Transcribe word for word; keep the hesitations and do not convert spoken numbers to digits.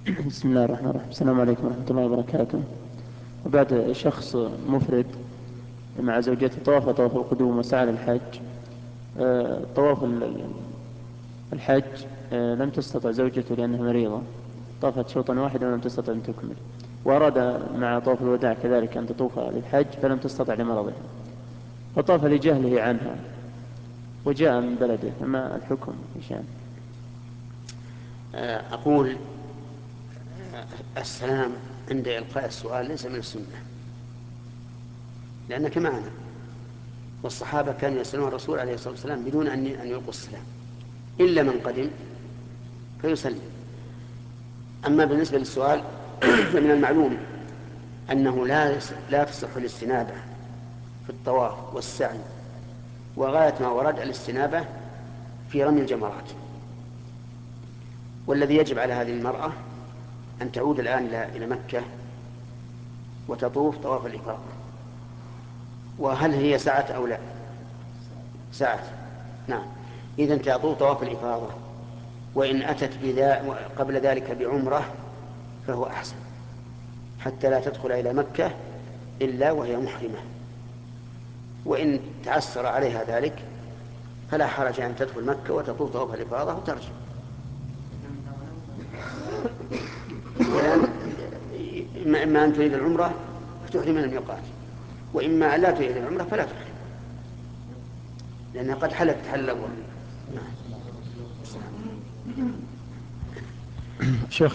بسم الله الرحمن الرحيم. السلام عليكم ورحمة الله وبركاته. وبعد شخص مفرد مع زوجته طواف طواف القدوم وسعى للحج. آه، طواف ال- ال- الحج، آه، لم تستطع زوجته لأنها مريضة، طافت شوطا واحدا ولم تستطع أن تكمل، وأراد مع طواف الوداع كذلك أن تطوف للحج فلم تستطع لمرضها، فطاف لجهله عنها وجاء من بلده، فما الحكم في شأنه؟ آه، أقول آه، السلام عند إلقاء السؤال ليس من السنة، لأنك معنا، والصحابة كانوا يسألون الرسول عليه الصلاة والسلام بدون أن أن يلقوا السلام إلا من قدم فيسلم. أما بالنسبة للسؤال فمن المعلوم أنه لا لا تصح الاستنابة في الطواف والسعي، وغاية ما ورد الاستنابة في رمي الجمرات. والذي يجب على هذه المرأة أن تعود الآن إلى مكة وتطوف طواف الإفاضة. وهل هي سعت أو لا؟ سعت، نعم. إذن تطوف طواف الإفاضة، وإن أتت بذا قبل ذلك بعمرة فهو أحسن، حتى لا تدخل إلى مكة إلا وهي محرمة. وإن تعسر عليها ذلك فلا حرج أن تدخل مكة وتطوف طواف الإفاضة وترجع. إما أن تريد العمرة فتحرم من الميقات، وإما أن لا تريد العمرة فلا تحرم، لأنها قد حلت حل الأول. نعم. شيخ